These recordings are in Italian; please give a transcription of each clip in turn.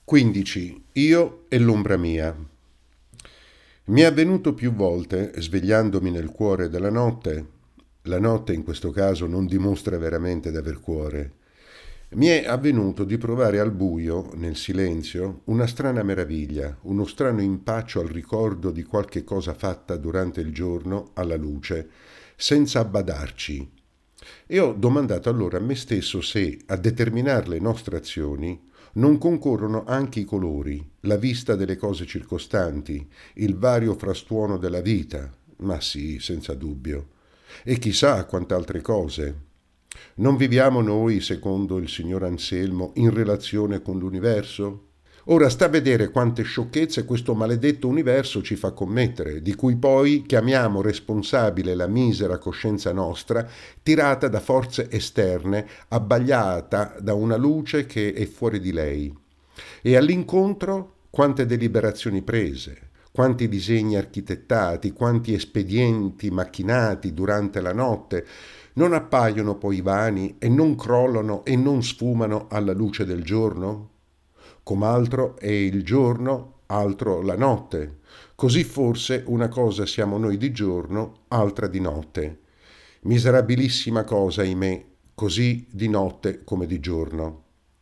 15. Io e l'ombra mia. Mi è avvenuto più volte, svegliandomi nel cuore della notte, la notte in questo caso non dimostra veramente d'aver cuore, mi è avvenuto di provare al buio, nel silenzio, una strana meraviglia, uno strano impaccio al ricordo di qualche cosa fatta durante il giorno alla luce, senza abbadarci. E ho domandato allora a me stesso se, a determinare le nostre azioni, non concorrono anche i colori, la vista delle cose circostanti, il vario frastuono della vita, ma sì, senza dubbio, e chissà quante altre cose. Non viviamo noi, secondo il signor Anselmo, in relazione con l'universo? Ora sta a vedere quante sciocchezze questo maledetto universo ci fa commettere, di cui poi chiamiamo responsabile la misera coscienza nostra, tirata da forze esterne, abbagliata da una luce che è fuori di lei. E all'incontro quante deliberazioni prese, quanti disegni architettati, quanti espedienti macchinati durante la notte, non appaiono poi vani e non crollano e non sfumano alla luce del giorno? Com'altro è il giorno, altro la notte. Così forse una cosa siamo noi di giorno, altra di notte. Miserabilissima cosa, ahimè, così di notte come di giorno.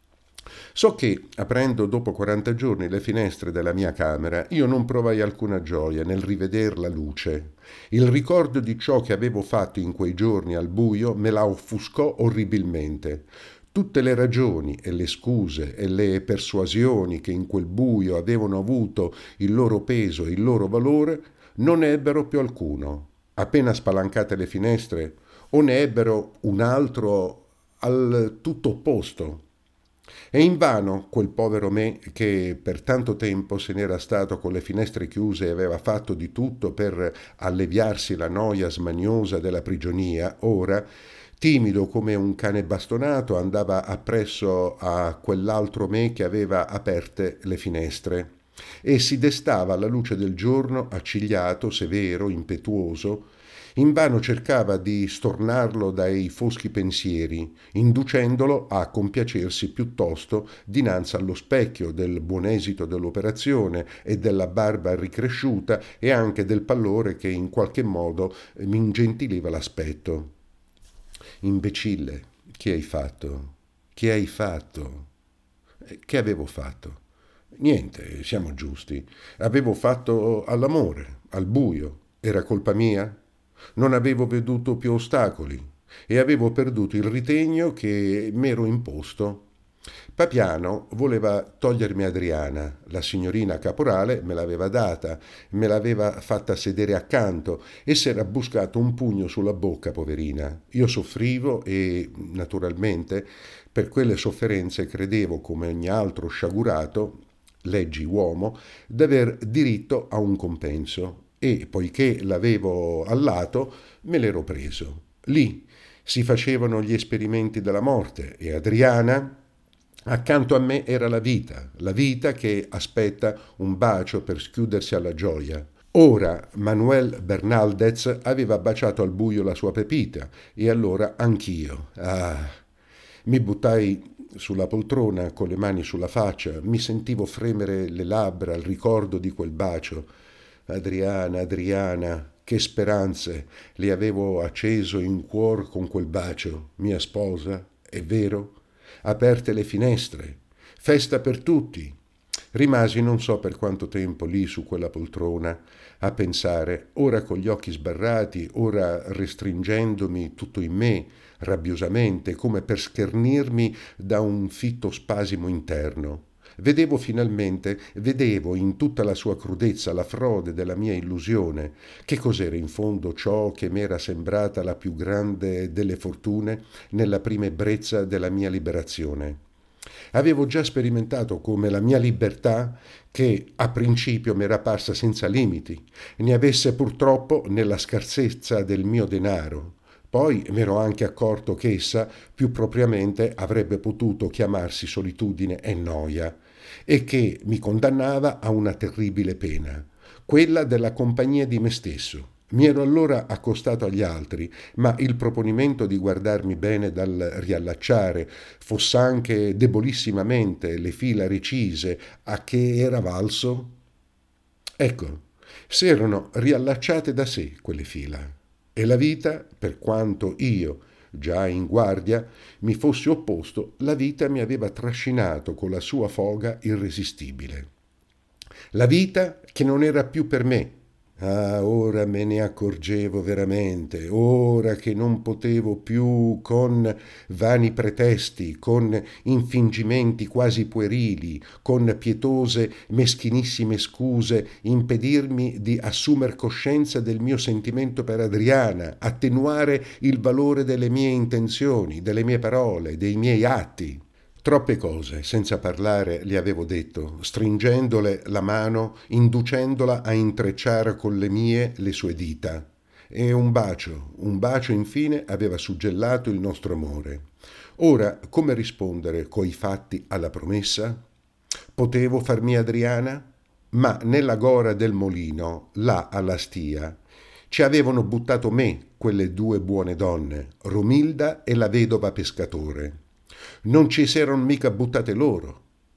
So che, aprendo dopo 40 giorni le finestre della mia camera, io non provai alcuna gioia nel riveder la luce. Il ricordo di ciò che avevo fatto in quei giorni al buio me la offuscò orribilmente. Tutte le ragioni e le scuse e le persuasioni che in quel buio avevano avuto il loro peso e il loro valore non ne ebbero più alcuno. Appena spalancate le finestre, o ne ebbero un altro al tutto opposto. E invano quel povero me che per tanto tempo se n'era stato con le finestre chiuse e aveva fatto di tutto per alleviarsi la noia smaniosa della prigionia, ora, timido come un cane bastonato, andava appresso a quell'altro me che aveva aperte le finestre e si destava alla luce del giorno, accigliato, severo, impetuoso. Invano cercava di stornarlo dai foschi pensieri, inducendolo a compiacersi piuttosto dinanzi allo specchio del buon esito dell'operazione e della barba ricresciuta e anche del pallore che in qualche modo mi ingentiliva l'aspetto. Imbecille, che hai fatto? Che hai fatto? Che avevo fatto? Niente, siamo giusti. Avevo fatto all'amore, al buio. Era colpa mia? Non avevo veduto più ostacoli e avevo perduto il ritegno che m'ero imposto. Papiano voleva togliermi Adriana, la signorina caporale me l'aveva data, me l'aveva fatta sedere accanto e s'era buscato un pugno sulla bocca, poverina. Io soffrivo e, naturalmente, per quelle sofferenze credevo, come ogni altro sciagurato, leggi uomo, d'aver diritto a un compenso e, poiché l'avevo allato, me l'ero preso. Lì si facevano gli esperimenti della morte e Adriana, accanto a me, era la vita che aspetta un bacio per schiudersi alla gioia. Ora Manuel Bernaldez aveva baciato al buio la sua Pepita e allora anch'io. Ah, mi buttai sulla poltrona con le mani sulla faccia, mi sentivo fremere le labbra al ricordo di quel bacio. Adriana, Adriana, che speranze le avevo acceso in cuor con quel bacio, mia sposa, è vero? Aperte le finestre, festa per tutti. Rimasi non so per quanto tempo lì su quella poltrona a pensare, ora con gli occhi sbarrati, ora restringendomi tutto in me, rabbiosamente, come per schernirmi da un fitto spasimo interno. Vedevo in tutta la sua crudezza la frode della mia illusione. Che cos'era in fondo ciò che m'era sembrata la più grande delle fortune nella prima ebbrezza della mia liberazione? Avevo già sperimentato come la mia libertà, che a principio m'era parsa senza limiti, ne avesse purtroppo nella scarsezza del mio denaro. Poi m'ero anche accorto che essa, più propriamente, avrebbe potuto chiamarsi solitudine e noia, e che mi condannava a una terribile pena, quella della compagnia di me stesso. Mi ero allora accostato agli altri, ma il proponimento di guardarmi bene dal riallacciare, foss'anche debolissimamente le fila recise, a che era valso? Ecco, si erano riallacciate da sé quelle fila e la vita, per quanto io, già in guardia, mi fossi opposto, la vita mi aveva trascinato con la sua foga irresistibile. La vita che non era più per me. Ah, ora me ne accorgevo veramente, ora che non potevo più con vani pretesti, con infingimenti quasi puerili, con pietose, meschinissime scuse, impedirmi di assumer coscienza del mio sentimento per Adriana, attenuare il valore delle mie intenzioni, delle mie parole, dei miei atti. Troppe cose, senza parlare, le avevo detto, stringendole la mano, inducendola a intrecciare con le mie le sue dita. E un bacio infine aveva suggellato il nostro amore. Ora, come rispondere coi fatti alla promessa? Potevo farmi Adriana? Ma nella gora del molino, là alla stia, ci avevano buttato me quelle due buone donne, Romilda e la vedova pescatore. Non ci s'erano mica buttate loro.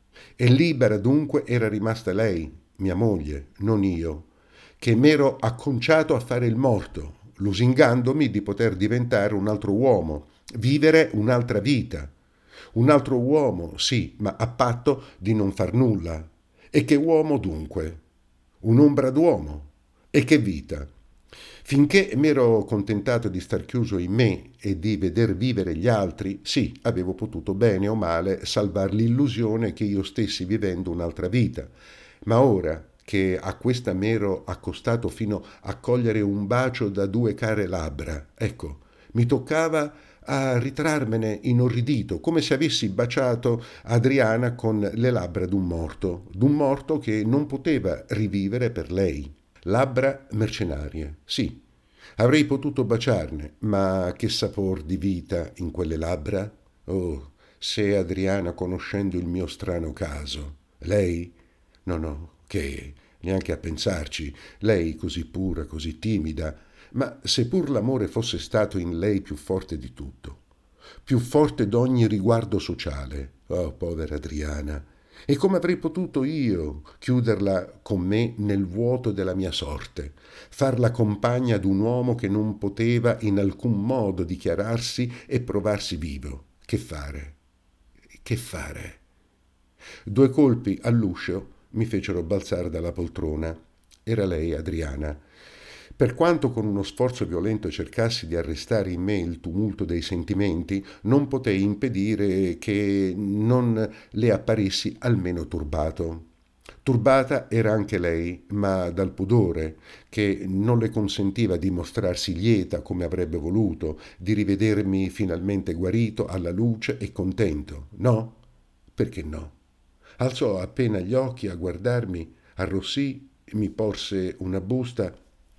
E libera dunque era rimasta lei, mia moglie, non io, che m'ero acconciato a fare il morto, lusingandomi di poter diventare un altro uomo, vivere un'altra vita. Un altro uomo, sì, ma a patto di non far nulla. E che uomo dunque? Un'ombra d'uomo. E che vita? Finché m'ero contentato di star chiuso in me e di veder vivere gli altri, sì, avevo potuto bene o male salvar l'illusione che io stessi vivendo un'altra vita. Ma ora che a questa m'ero accostato fino a cogliere un bacio da due care labbra, ecco, mi toccava a ritrarmene inorridito, come se avessi baciato Adriana con le labbra d'un morto che non poteva rivivere per lei. Labbra mercenarie, sì. Avrei potuto baciarne, ma che sapor di vita in quelle labbra? Oh, se Adriana, conoscendo il mio strano caso. Lei? No, no, che neanche a pensarci. Lei così pura, così timida. Ma seppur l'amore fosse stato in lei più forte di tutto, più forte d'ogni riguardo sociale. Oh, povera Adriana. E come avrei potuto io chiuderla con me nel vuoto della mia sorte, farla compagna d'un uomo che non poteva in alcun modo dichiararsi e provarsi vivo? Che fare? Che fare? Due colpi all'uscio mi fecero balzare dalla poltrona. Era lei, Adriana. Per quanto con uno sforzo violento cercassi di arrestare in me il tumulto dei sentimenti, non potei impedire che non le apparissi almeno turbato. Turbata era anche lei, ma dal pudore, che non le consentiva di mostrarsi lieta come avrebbe voluto, di rivedermi finalmente guarito, alla luce e contento. No? Perché no? Alzò appena gli occhi a guardarmi, arrossì, mi porse una busta.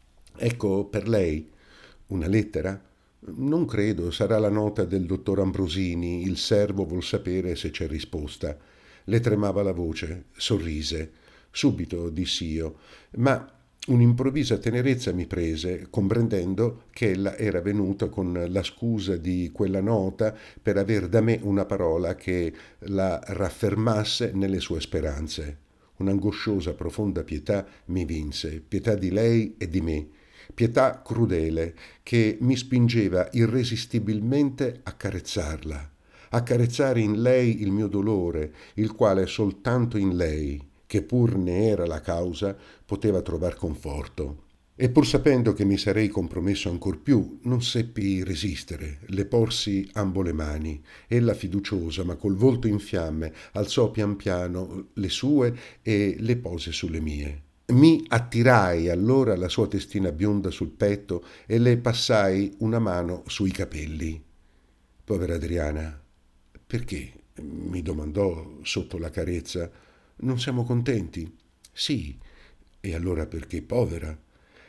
Ecco, per lei. Una lettera? Non credo, sarà la nota del dottor Ambrosini, il servo vuol sapere se c'è risposta. Le tremava la voce, sorrise. Subito dissi io, ma un'improvvisa tenerezza mi prese, comprendendo che ella era venuta con la scusa di quella nota per aver da me una parola che la raffermasse nelle sue speranze. Un'angosciosa, profonda pietà mi vinse, pietà di lei e di me, pietà crudele che mi spingeva irresistibilmente a carezzarla, a carezzare in lei il mio dolore, il quale soltanto in lei, che pur ne era la causa, poteva trovar conforto. E pur sapendo che mi sarei compromesso ancor più, non seppi resistere, le porsi ambo le mani. Ella fiduciosa, ma col volto in fiamme, alzò pian piano le sue e le pose sulle mie. Mi attirai allora la sua testina bionda sul petto e le passai una mano sui capelli. Povera Adriana, perché? Mi domandò sotto la carezza. Non siamo contenti? Sì. E allora perché povera?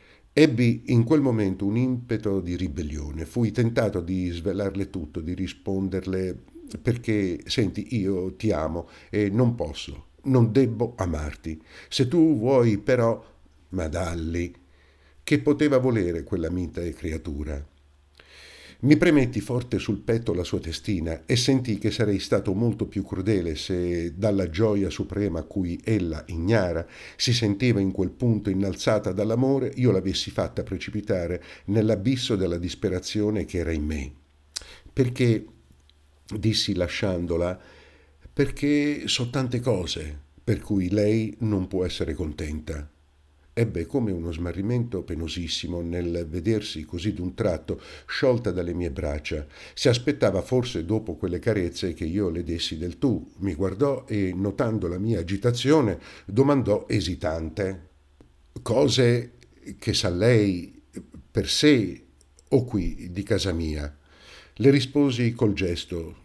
Ebbi in quel momento un impeto di ribellione. Fui tentato di svelarle tutto, di risponderle perché, senti, io ti amo e non posso, non debbo amarti. Se tu vuoi però, ma dalli, Che poteva volere quella mite creatura? Mi premetti forte sul petto la sua testina e sentii che sarei stato molto più crudele se, dalla gioia suprema a cui ella, ignara, si sentiva in quel punto innalzata dall'amore, io l'avessi fatta precipitare nell'abisso della disperazione che era in me. Perché, dissi lasciandola, perché so tante cose per cui lei non può essere contenta. Ebbe come uno smarrimento penosissimo nel vedersi così d'un tratto sciolta dalle mie braccia. Si aspettava forse dopo quelle carezze che io le dessi del tu. Mi guardò e, notando la mia agitazione, domandò esitante: cose che sa lei per sé o qui di casa mia? Le risposi col gesto: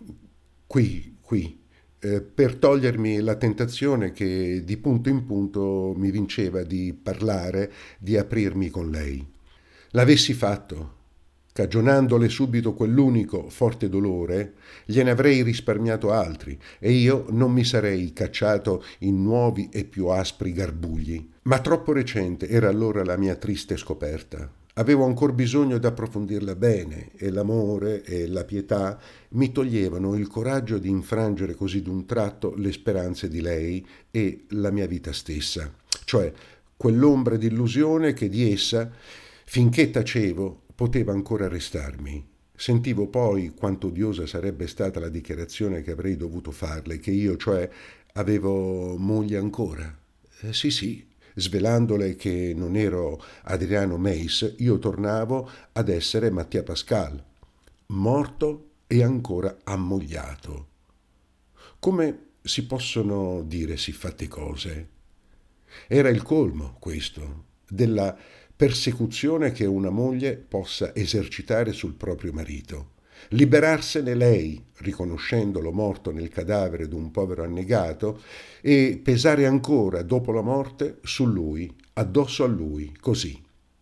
qui, per togliermi la tentazione che di punto in punto mi vinceva di parlare, di aprirmi con lei. L'avessi fatto, cagionandole subito quell'unico forte dolore, gliene avrei risparmiato altri e io non mi sarei cacciato in nuovi e più aspri garbugli. Ma troppo recente era allora la mia triste scoperta. Avevo ancor bisogno di approfondirla bene e l'amore e la pietà mi toglievano il coraggio di infrangere così d'un tratto le speranze di lei e la mia vita stessa, cioè quell'ombra d'illusione che di essa, finché tacevo, poteva ancora restarmi. Sentivo poi quanto odiosa sarebbe stata la dichiarazione che avrei dovuto farle, che io, cioè, avevo moglie ancora. Sì, svelandole che non ero Adriano Meis, io tornavo ad essere Mattia Pascal, morto e ancora ammogliato. Come si possono dire siffatte cose? Era il colmo, questo, della persecuzione che una moglie possa esercitare sul proprio marito. Liberarsene lei, riconoscendolo morto nel cadavere d'un povero annegato, e pesare ancora, dopo la morte, su lui, addosso a lui, così.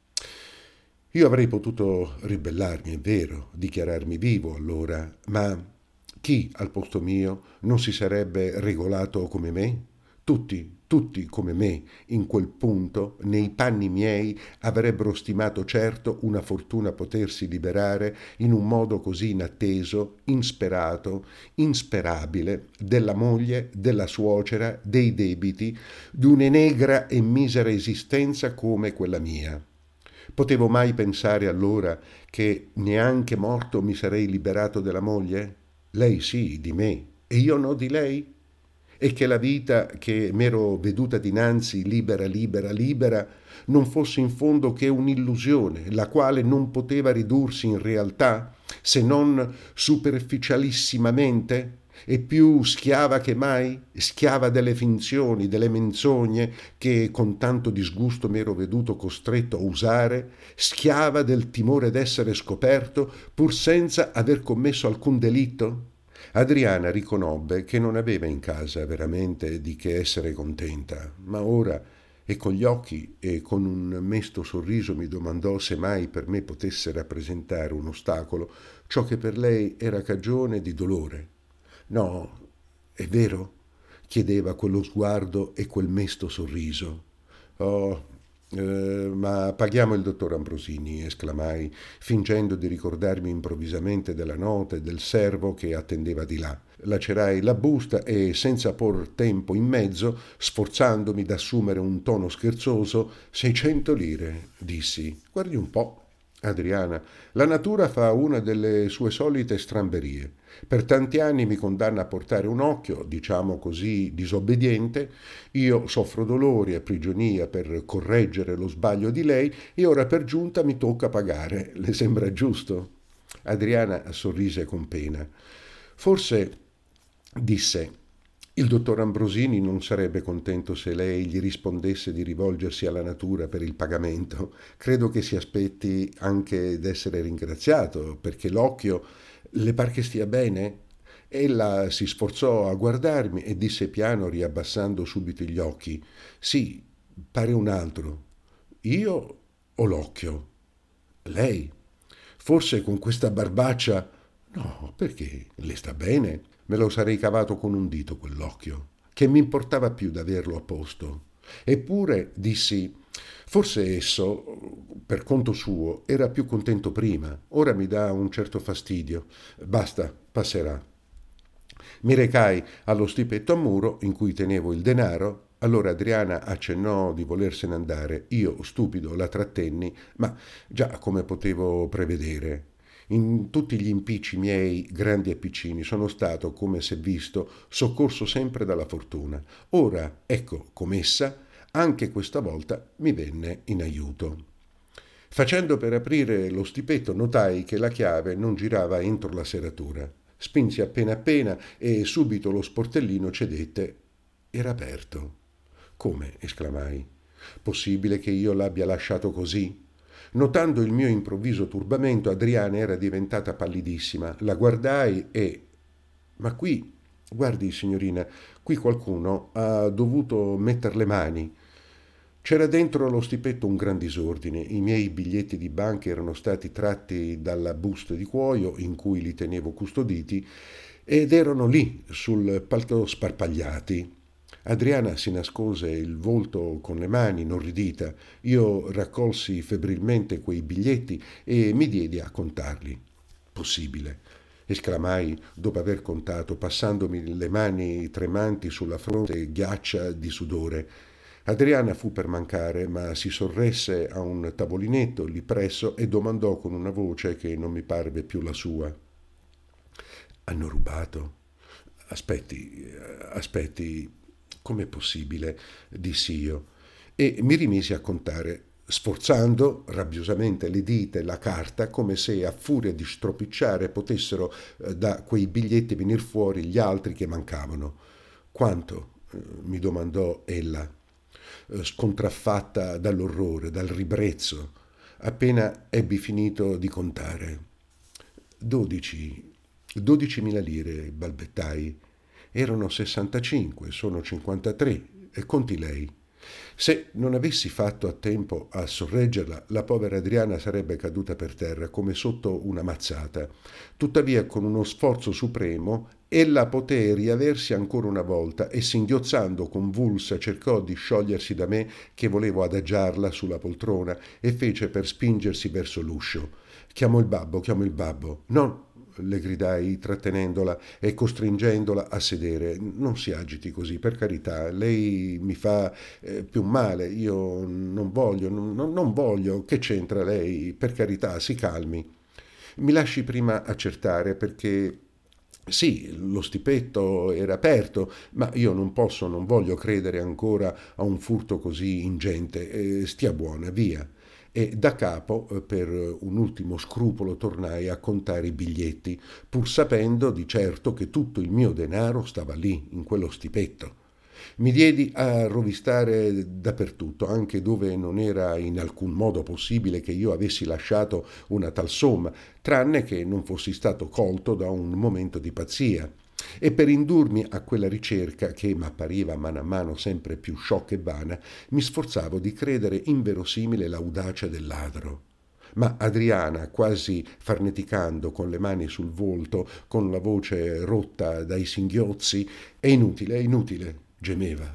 Io avrei potuto ribellarmi, è vero, dichiararmi vivo allora, ma chi al posto mio non si sarebbe regolato come me? Tutti come me, in quel punto, nei panni miei, avrebbero stimato certo una fortuna potersi liberare in un modo così inatteso, insperato, insperabile, della moglie, della suocera, dei debiti, d'una negra e misera esistenza come quella mia. Potevo mai pensare allora che neanche morto mi sarei liberato della moglie? Lei sì, di me, e io no di lei? E che la vita che m'ero veduta dinanzi libera, non fosse in fondo che un'illusione, la quale non poteva ridursi in realtà, se non superficialissimamente, e più schiava che mai, schiava delle finzioni, delle menzogne che con tanto disgusto m'ero veduto costretto a usare, schiava del timore d'essere scoperto, pur senza aver commesso alcun delitto? Adriana riconobbe che non aveva in casa veramente di che essere contenta, ma ora, e con gli occhi e con un mesto sorriso, mi domandò se mai per me potesse rappresentare un ostacolo ciò che per lei era cagione di dolore. No, è vero? Chiedeva quello sguardo e quel mesto sorriso. Oh, ma paghiamo il dottor Ambrosini, esclamai, fingendo di ricordarmi improvvisamente della nota e del servo che attendeva di là. Lacerai la busta e, senza por tempo in mezzo, sforzandomi d'assumere un tono scherzoso, 600 lire, dissi. Guardi un po'. Adriana, la natura fa una delle sue solite stramberie. Per tanti anni mi condanna a portare un occhio, diciamo così, disobbediente. Io soffro dolori e prigionia per correggere lo sbaglio di lei e ora per giunta mi tocca pagare. Le sembra giusto? Adriana sorrise con pena. Forse, disse, il dottor Ambrosini non sarebbe contento se lei gli rispondesse di rivolgersi alla natura per il pagamento. Credo che si aspetti anche d'essere ringraziato, perché l'occhio le par che stia bene? Ella si sforzò a guardarmi e disse piano, riabbassando subito gli occhi: sì, pare un altro. Io o l'occhio? Lei? Forse con questa barbaccia? No, perché? Le sta bene? Me lo sarei cavato con un dito quell'occhio. Che mi importava più d'averlo a posto? Eppure dissi, forse esso, per conto suo, era più contento prima, ora mi dà un certo fastidio. Basta, passerà. Mi recai allo stipetto a muro in cui tenevo il denaro. Allora Adriana accennò di volersene andare. Io, stupido, la trattenni, ma già come potevo prevedere. In tutti gli impicci miei, grandi e piccini, sono stato, come s'è visto, soccorso sempre dalla fortuna. Ora, ecco, com'essa, anche questa volta mi venne in aiuto. Facendo per aprire lo stipetto notai che la chiave non girava entro la serratura. Spinsi appena appena e subito lo sportellino cedette. Era aperto. Come? Esclamai. Possibile che io l'abbia lasciato così? Notando il mio improvviso turbamento, Adriana era diventata pallidissima. La guardai e... Ma qui, guardi, signorina, qui qualcuno ha dovuto metter le mani. C'era dentro lo stipetto un gran disordine. I miei biglietti di banca erano stati tratti dalla busta di cuoio in cui li tenevo custoditi ed erano lì, sul palco sparpagliati. Adriana si nascose il volto con le mani, inorridita. Io raccolsi febbrilmente quei biglietti e mi diedi a contarli. Possibile, esclamai dopo aver contato, passandomi le mani tremanti sulla fronte ghiaccia di sudore. Adriana fu per mancare, ma si sorresse a un tavolinetto lì presso e domandò con una voce che non mi parve più la sua. Hanno rubato? Aspetti, com'è possibile? Dissi io. E mi rimisi a contare, sforzando rabbiosamente le dita e la carta, come se a furia di stropicciare potessero da quei biglietti venir fuori gli altri che mancavano. Quanto? Mi domandò ella, scontraffatta dall'orrore, dal ribrezzo, appena ebbi finito di contare. 12.000 lire, balbettai. Erano 65, sono 53, e conti lei. Se non avessi fatto a tempo a sorreggerla, la povera Adriana sarebbe caduta per terra come sotto una mazzata. Tuttavia, con uno sforzo supremo, ella poté riaversi ancora una volta e, singhiozzando convulsa, cercò di sciogliersi da me che volevo adagiarla sulla poltrona e fece per spingersi verso l'uscio. Chiamo il babbo. No, le gridai trattenendola e costringendola a sedere. Non si agiti così, per carità, lei mi fa più male, io non voglio, non voglio, che c'entra lei? Per carità, si calmi. Mi lasci prima accertare perché... Sì, lo stipetto era aperto, ma io non voglio credere ancora a un furto così ingente. Stia buona, via. E da capo, per un ultimo scrupolo, tornai a contare i biglietti, pur sapendo di certo che tutto il mio denaro stava lì, in quello stipetto. Mi diedi a rovistare dappertutto, anche dove non era in alcun modo possibile che io avessi lasciato una tal somma, tranne che non fossi stato colto da un momento di pazzia. E per indurmi a quella ricerca, che m'appariva mano a mano sempre più sciocca e vana, mi sforzavo di credere inverosimile l'audacia del ladro. Ma Adriana, quasi farneticando, con le mani sul volto, con la voce rotta dai singhiozzi, è inutile, gemeva.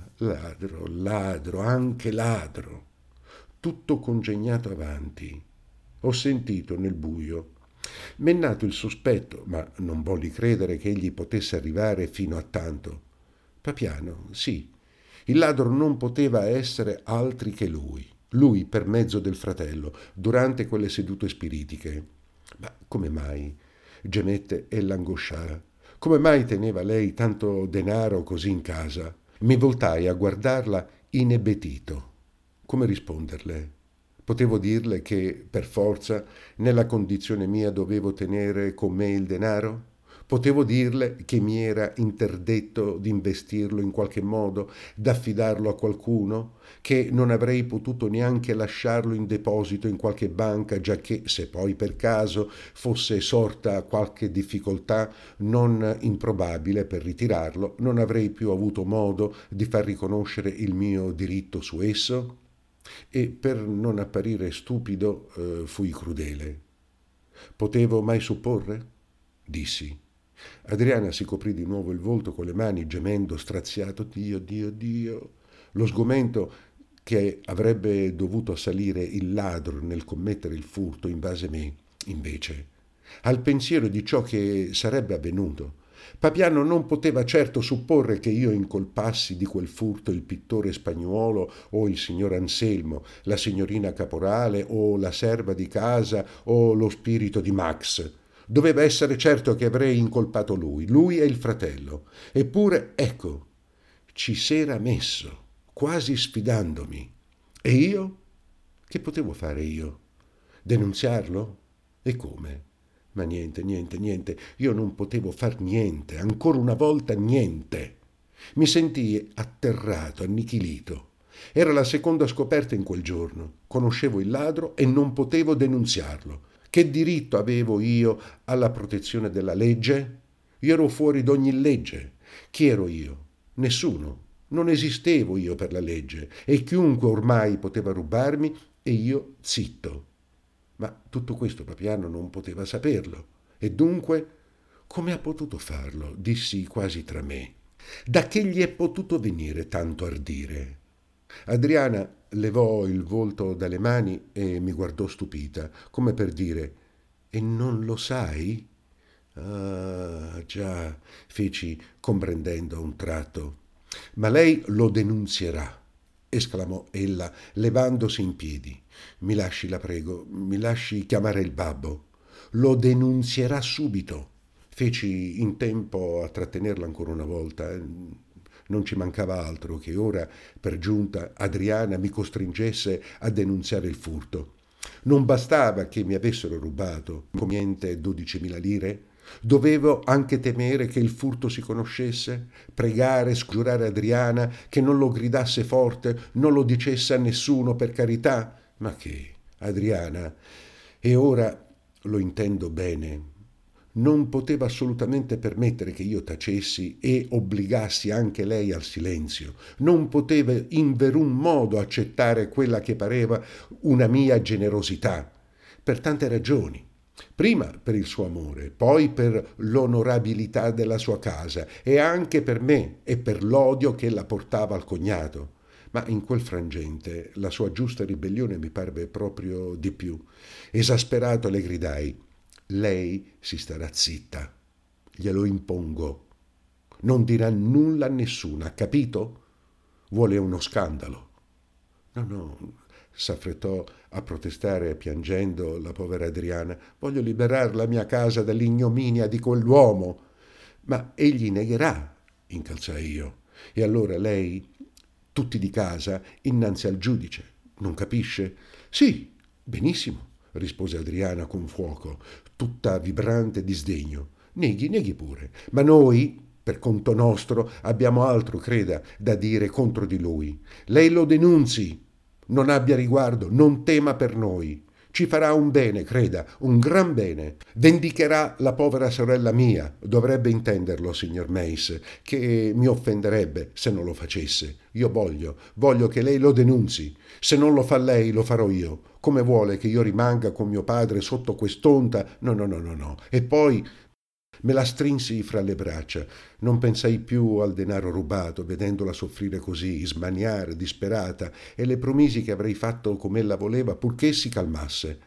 Ladro, anche ladro. Tutto congegnato avanti. Ho sentito nel buio. M'è nato il sospetto, ma non volli credere che egli potesse arrivare fino a tanto. Papiano, sì, il ladro non poteva essere altri che lui. Lui per mezzo del fratello, durante quelle sedute spiritiche. Ma come mai? Gemette e l'angosciava. Come mai teneva lei tanto denaro così in casa? Mi voltai a guardarla inebetito. Come risponderle? Potevo dirle che, per forza, nella condizione mia dovevo tenere con me il denaro? Potevo dirle che mi era interdetto di investirlo in qualche modo, d'affidarlo a qualcuno, che non avrei potuto neanche lasciarlo in deposito in qualche banca, giacché, se poi per caso fosse sorta qualche difficoltà non improbabile per ritirarlo, non avrei più avuto modo di far riconoscere il mio diritto su esso? E per non apparire stupido fui crudele. Potevo mai supporre? Dissi. Adriana si coprì di nuovo il volto con le mani, gemendo straziato. Dio. lo sgomento che avrebbe dovuto assalire il ladro nel commettere il furto invase me, invece, al pensiero di ciò che sarebbe avvenuto. Papiano non poteva certo supporre che io incolpassi di quel furto il pittore spagnuolo o il signor Anselmo, la signorina Caporale o la serva di casa o lo spirito di Max. Doveva essere certo che avrei incolpato lui e il fratello. Eppure, ecco, ci s'era messo, quasi sfidandomi. E io? Che potevo fare io? Denunziarlo? E come? Ma niente, niente, niente. Io non potevo far niente, ancora una volta niente. Mi sentii atterrato, annichilito. Era la seconda scoperta in quel giorno. Conoscevo il ladro e non potevo denunziarlo. Che diritto avevo io alla protezione della legge? Io ero fuori d'ogni legge. Chi ero io? Nessuno. Non esistevo io per la legge e chiunque ormai poteva rubarmi e io zitto. Ma tutto questo Papiano non poteva saperlo. E dunque, come ha potuto farlo? Dissi quasi tra me. Da che gli è potuto venire tanto ardire? Adriana levò il volto dalle mani e mi guardò stupita, come per dire: e non lo sai? Ah, già, feci comprendendo a un tratto. Ma lei lo denunzierà, esclamò ella, levandosi in piedi. Mi lasci, la prego, mi lasci chiamare il babbo. Lo denunzierà subito. Feci in tempo a trattenerla ancora una volta. Non ci mancava altro che ora, per giunta, Adriana mi costringesse a denunziare il furto. Non bastava che mi avessero rubato, niente, 12.000 lire? Dovevo anche temere che il furto si conoscesse, pregare, sgiurare Adriana che non lo gridasse forte, non lo dicesse a nessuno per carità. Ma che, Adriana, e ora lo intendo bene, non poteva assolutamente permettere che io tacessi e obbligassi anche lei al silenzio. Non poteva in verun modo accettare quella che pareva una mia generosità, per tante ragioni. Prima per il suo amore, poi per l'onorabilità della sua casa e anche per me e per l'odio che la portava al cognato. Ma in quel frangente la sua giusta ribellione mi parve proprio di più. Esasperato le gridai: lei si starà zitta, glielo impongo. Non dirà nulla a nessuno, ha capito? Vuole uno scandalo. No, no, s'affrettò a protestare piangendo la povera Adriana. Voglio liberare la mia casa dall'ignominia di quell'uomo. Ma egli negherà, incalzai io. E allora lei, tutti di casa, innanzi al giudice. Non capisce? Sì, benissimo, rispose Adriana con fuoco, tutta vibrante di sdegno. Neghi, neghi pure. Ma noi, per conto nostro, abbiamo altro, creda, da dire contro di lui. Lei lo denunzi. Non abbia riguardo, non tema per noi. Ci farà un bene, creda, un gran bene. Vendicherà la povera sorella mia. Dovrebbe intenderlo, signor Mace, che mi offenderebbe se non lo facesse. Io voglio che lei lo denunzi. Se non lo fa lei, lo farò io. Come vuole che io rimanga con mio padre sotto quest'onta? No, no, no, no, no. E poi me la strinsi fra le braccia. Non pensai più al denaro rubato, vedendola soffrire così, smaniare, disperata, e le promisi che avrei fatto come ella voleva, purché si calmasse.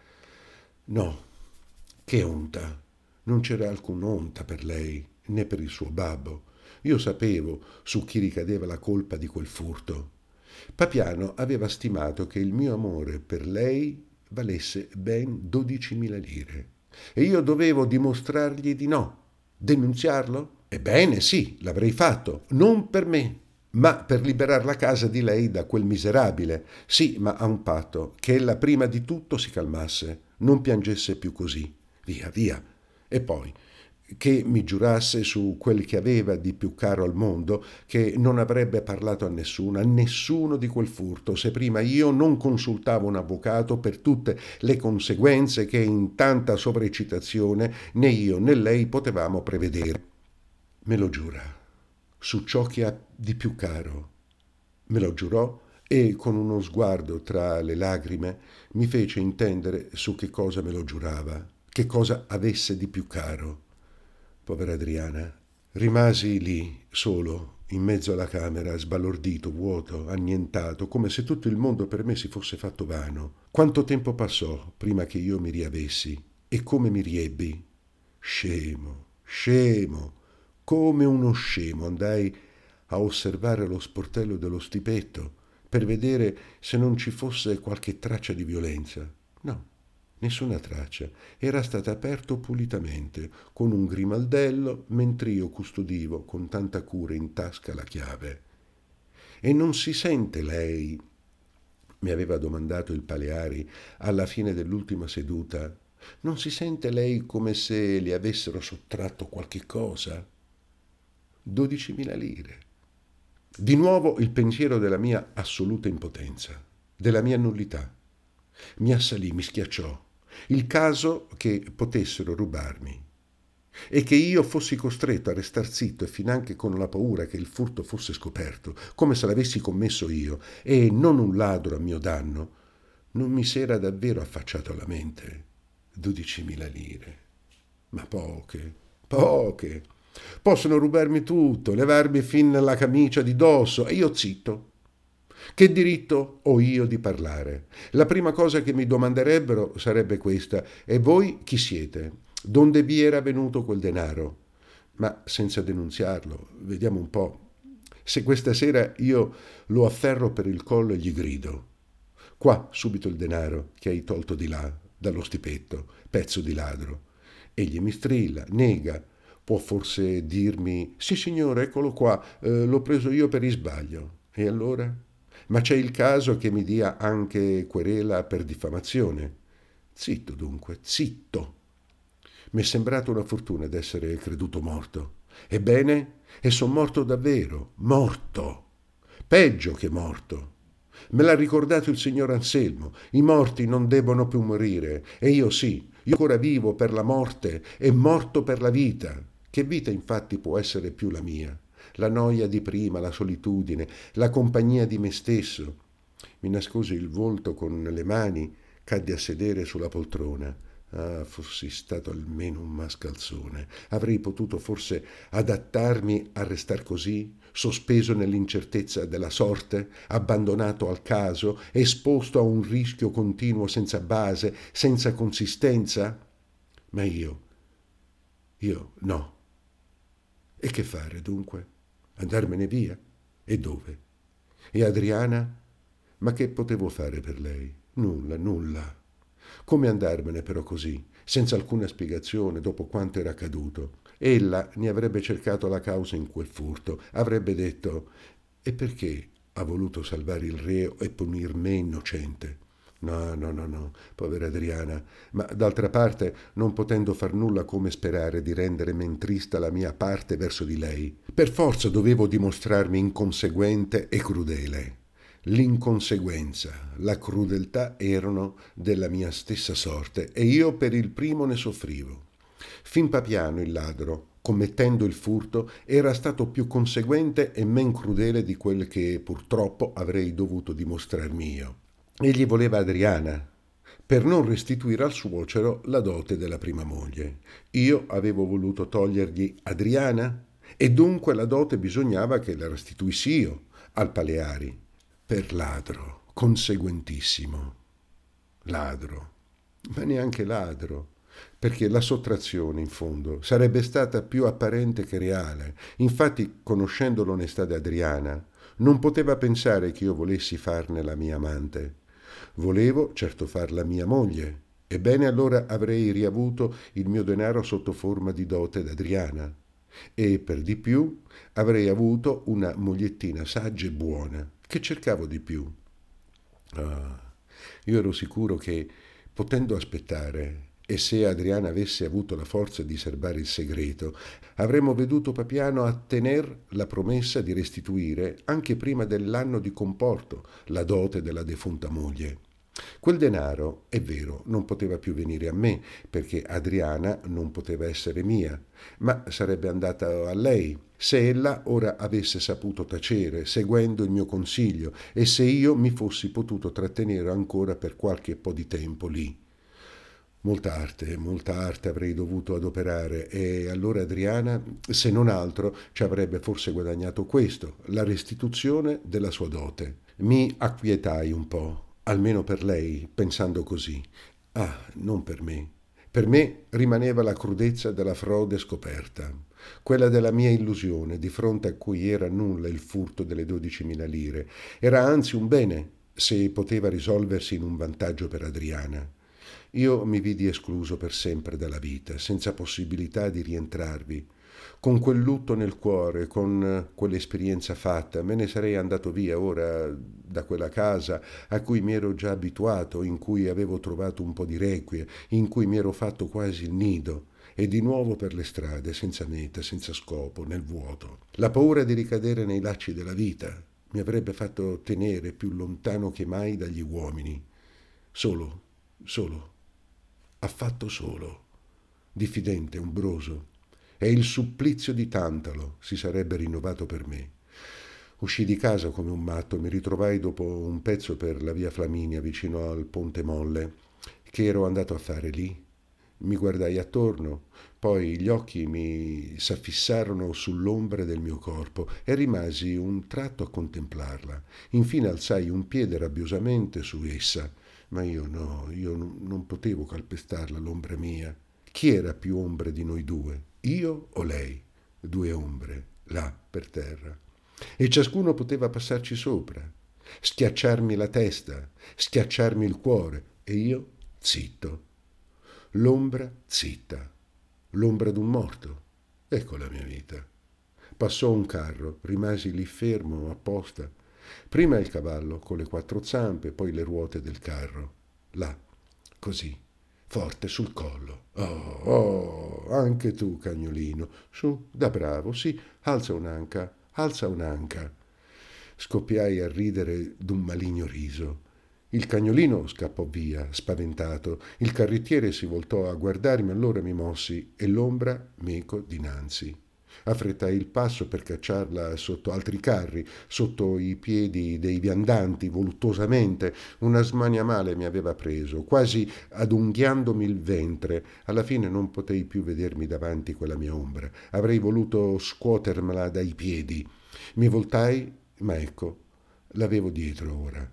No, che onta! Non c'era alcun onta per lei, né per il suo babbo. Io sapevo su chi ricadeva la colpa di quel furto. Papiano aveva stimato che il mio amore per lei valesse ben 12.000 lire. E io dovevo dimostrargli di no. Denunziarlo? Ebbene sì, l'avrei fatto, non per me, ma per liberare la casa di lei da quel miserabile. Sì, ma a un patto, che ella prima di tutto si calmasse, non piangesse più così. Via, via. E poi, che mi giurasse su quel che aveva di più caro al mondo, che non avrebbe parlato a nessuno di quel furto, se prima io non consultavo un avvocato per tutte le conseguenze che in tanta sovraeccitazione né io né lei potevamo prevedere. Me lo giura, su ciò che ha di più caro. Me lo giurò e con uno sguardo tra le lagrime mi fece intendere su che cosa me lo giurava, che cosa avesse di più caro. Povera Adriana, rimasi lì, solo, in mezzo alla camera, sbalordito, vuoto, annientato, come se tutto il mondo per me si fosse fatto vano. Quanto tempo passò prima che io mi riavessi? E come mi riebbi? Scemo, scemo, come uno scemo andai a osservare lo sportello dello stipetto per vedere se non ci fosse qualche traccia di violenza. No, nessuna traccia. Era stato aperto pulitamente, con un grimaldello, mentre io custodivo con tanta cura in tasca la chiave. E non si sente lei, mi aveva domandato il Paleari alla fine dell'ultima seduta, non si sente lei come se le avessero sottratto qualche cosa? 12.000 lire. Di nuovo il pensiero della mia assoluta impotenza, della mia nullità. Mi assalì, mi schiacciò. Il caso che potessero rubarmi e che io fossi costretto a restar zitto e finanche con la paura che il furto fosse scoperto, come se l'avessi commesso io e non un ladro a mio danno, non mi s'era davvero affacciato alla mente. 12.000 lire. Ma poche, poche. Possono rubarmi tutto, levarmi fin la camicia di dosso e io zitto. Che diritto ho io di parlare? La prima cosa che mi domanderebbero sarebbe questa: e voi chi siete? Donde vi era venuto quel denaro? Ma senza denunziarlo, vediamo un po'. Se questa sera io lo afferro per il collo e gli grido: qua subito il denaro che hai tolto di là, dallo stipetto, pezzo di ladro. Egli mi strilla, nega, può forse dirmi: sì signore, eccolo qua, l'ho preso io per isbaglio. E allora? Ma c'è il caso che mi dia anche querela per diffamazione. Zitto dunque, zitto. Mi è sembrata una fortuna d'essere creduto morto. Ebbene, e son morto davvero, morto. Peggio che morto. Me l'ha ricordato il signor Anselmo. I morti non debbono più morire. E io sì, io ancora vivo per la morte e morto per la vita. Che vita infatti può essere più la mia? La noia di prima, la solitudine, la compagnia di me stesso. Mi nascosi il volto con le mani, caddi a sedere sulla poltrona. Ah, fossi stato almeno un mascalzone. Avrei potuto forse adattarmi a restar così, sospeso nell'incertezza della sorte, abbandonato al caso, esposto a un rischio continuo senza base, senza consistenza? Ma io no. E che fare dunque? Andarmene via? E dove? E Adriana? Ma che potevo fare per lei? Nulla, nulla. Come andarmene però così, senza alcuna spiegazione dopo quanto era accaduto? Ella ne avrebbe cercato la causa in quel furto, avrebbe detto: e perché ha voluto salvare il reo e punir me innocente? No, no, no, no, povera Adriana, ma d'altra parte, non potendo far nulla, come sperare di rendere mentrista la mia parte verso di lei? Per forza dovevo dimostrarmi inconseguente e crudele. L'inconseguenza, la crudeltà erano della mia stessa sorte e io per il primo ne soffrivo. Fin Papiano, il ladro, commettendo il furto, era stato più conseguente e men crudele di quel che purtroppo avrei dovuto dimostrarmi io. Egli voleva Adriana per non restituire al suocero la dote della prima moglie. Io avevo voluto togliergli Adriana e dunque la dote bisognava che la restituissi io al Paleari. Per ladro, conseguentissimo. Ladro, ma neanche ladro, perché la sottrazione, in fondo, sarebbe stata più apparente che reale. Infatti, conoscendo l'onestà di Adriana, non poteva pensare che io volessi farne la mia amante. Volevo certo farla mia moglie. Ebbene allora avrei riavuto il mio denaro sotto forma di dote d'Adriana. E per di più avrei avuto una mogliettina saggia e buona. Che cercavo di più? Ah, io ero sicuro che, potendo aspettare, e se Adriana avesse avuto la forza di serbare il segreto, avremmo veduto Papiano a tener la promessa di restituire, anche prima dell'anno di comporto, la dote della defunta moglie. Quel denaro, è vero, non poteva più venire a me, perché Adriana non poteva essere mia, ma sarebbe andata a lei, se ella ora avesse saputo tacere, seguendo il mio consiglio, e se io mi fossi potuto trattenere ancora per qualche po' di tempo lì. Molta arte avrei dovuto adoperare e allora Adriana, se non altro, ci avrebbe forse guadagnato questo, la restituzione della sua dote. Mi acquietai un po', almeno per lei, pensando così. Ah, non per me. Per me rimaneva la crudezza della frode scoperta, quella della mia illusione, di fronte a cui era nulla il furto delle 12.000 lire. Era anzi un bene, se poteva risolversi in un vantaggio per Adriana. Io mi vidi escluso per sempre dalla vita, senza possibilità di rientrarvi. Con quel lutto nel cuore, con quell'esperienza fatta, me ne sarei andato via ora da quella casa a cui mi ero già abituato, in cui avevo trovato un po' di requie, in cui mi ero fatto quasi il nido, e di nuovo per le strade, senza meta, senza scopo, nel vuoto. La paura di ricadere nei lacci della vita mi avrebbe fatto tenere più lontano che mai dagli uomini. Solo, solo, affatto solo, diffidente, ombroso, e il supplizio di Tantalo si sarebbe rinnovato per me. Uscii di casa come un matto, mi ritrovai dopo un pezzo per la via Flaminia vicino al Ponte Molle. Che ero andato a fare lì? Mi guardai attorno, poi gli occhi mi s'affissarono sull'ombra del mio corpo e rimasi un tratto a contemplarla. Infine alzai un piede rabbiosamente su essa, ma io no, io non potevo calpestarla, l'ombra mia. Chi era più ombra di noi due? Io o lei? Due ombre, là, per terra. E ciascuno poteva passarci sopra, schiacciarmi la testa, schiacciarmi il cuore, e io zitto. L'ombra zitta, l'ombra d'un morto. Ecco la mia vita. Passò un carro, rimasi lì fermo, apposta. Prima il cavallo con le quattro zampe, poi le ruote del carro. Là, così, forte sul collo. Oh, oh, anche tu, cagnolino. Su, da bravo, sì, alza un'anca, alza un'anca. Scoppiai a ridere d'un maligno riso. Il cagnolino scappò via, spaventato. Il carrettiere si voltò a guardarmi, allora mi mossi e l'ombra meco dinanzi. Affrettai il passo per cacciarla sotto altri carri, sotto i piedi dei viandanti, voluttuosamente. Una smania male mi aveva preso, quasi adunghiandomi il ventre. Alla fine non potei più vedermi davanti quella mia ombra. Avrei voluto scuotermela dai piedi. Mi voltai, ma ecco, l'avevo dietro ora.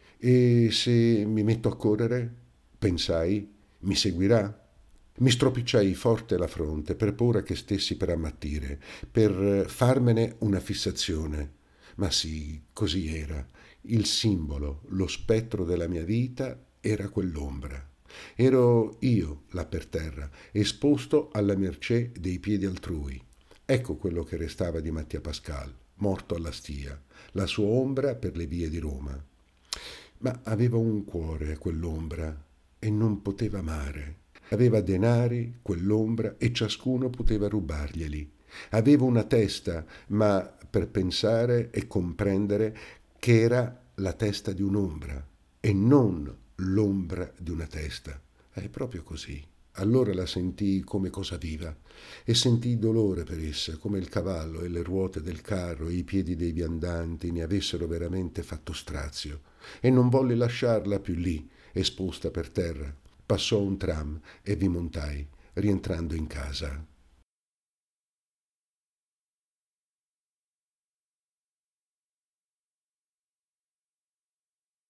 E se mi metto a correre? Pensai, mi seguirà? Mi stropicciai forte la fronte per paura che stessi per ammattire, per farmene una fissazione. Ma sì, così era. Il simbolo, lo spettro della mia vita era quell'ombra. Ero io là per terra, esposto alla mercé dei piedi altrui. Ecco quello che restava di Mattia Pascal, morto alla stia, la sua ombra per le vie di Roma. Ma aveva un cuore quell'ombra e non poteva amare. Aveva denari, quell'ombra, e ciascuno poteva rubarglieli. Aveva una testa, ma per pensare e comprendere che era la testa di un'ombra e non l'ombra di una testa. È proprio così. Allora la sentii come cosa viva e sentii dolore per essa, come il cavallo e le ruote del carro e i piedi dei viandanti ne avessero veramente fatto strazio, e non volli lasciarla più lì, esposta per terra. Passò un tram e vi montai, rientrando in casa.